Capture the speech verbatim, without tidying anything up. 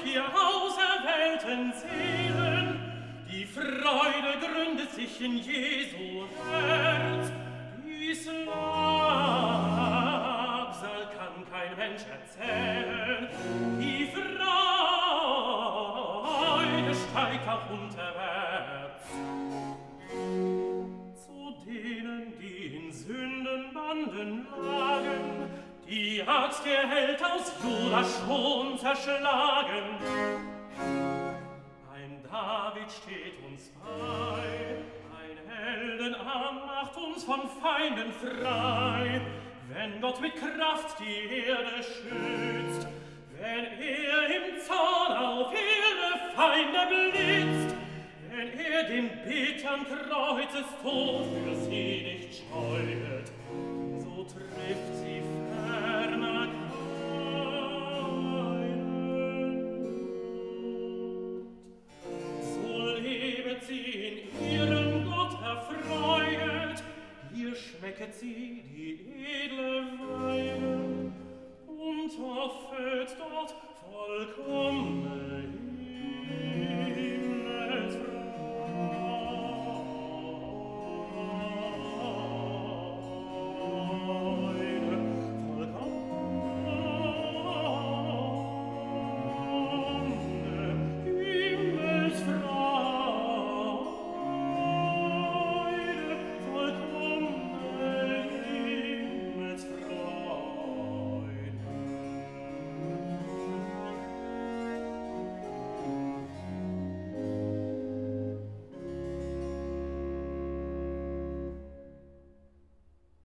hier auserwählten Seelen. Die Freude gründet sich in Jesu Herz. Dies Labsal kann kein Mensch erzählen. Die Freude steigt auch unterwärts. Zu denen, die in Sündenbanden lagen, die Axt der Held aus Judas schon zerschlagen. Ein David steht uns bei, ein Heldenarm macht uns von Feinden frei. Wenn Gott mit Kraft die Erde schützt, wenn er im Zorn auf ihre Feinde blitzt, wenn er den Betern Kreuzestod für sie nicht scheut, so trifft sie ferner